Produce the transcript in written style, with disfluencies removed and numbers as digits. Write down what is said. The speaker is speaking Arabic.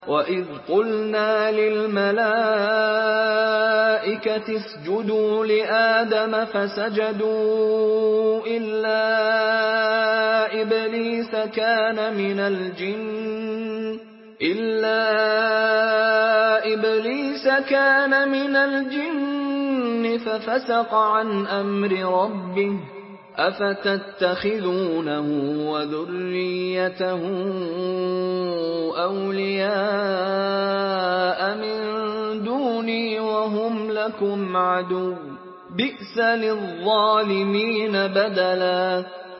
وَإِذْ قُلْنَا لِلْمَلَائِكَةِ اسْجُدُوا لِآدَمَ فَسَجَدُوا إِلَّا إِبْلِيسَ كَانَ مِنَ الْجِنِّ فَفَسَقَ عَنْ أَمْرِ رَبِّهِ ۗ أَفَتَتَّخِذُونَهُ وَذُرِّيَّتَهُ أَوْلِيَاءَ مِن دُونِي وَهُمْ لَكُمْ عَدُوٌّ ۚ بِئْسَ لِلظَّالِمِينَ بَدَلًا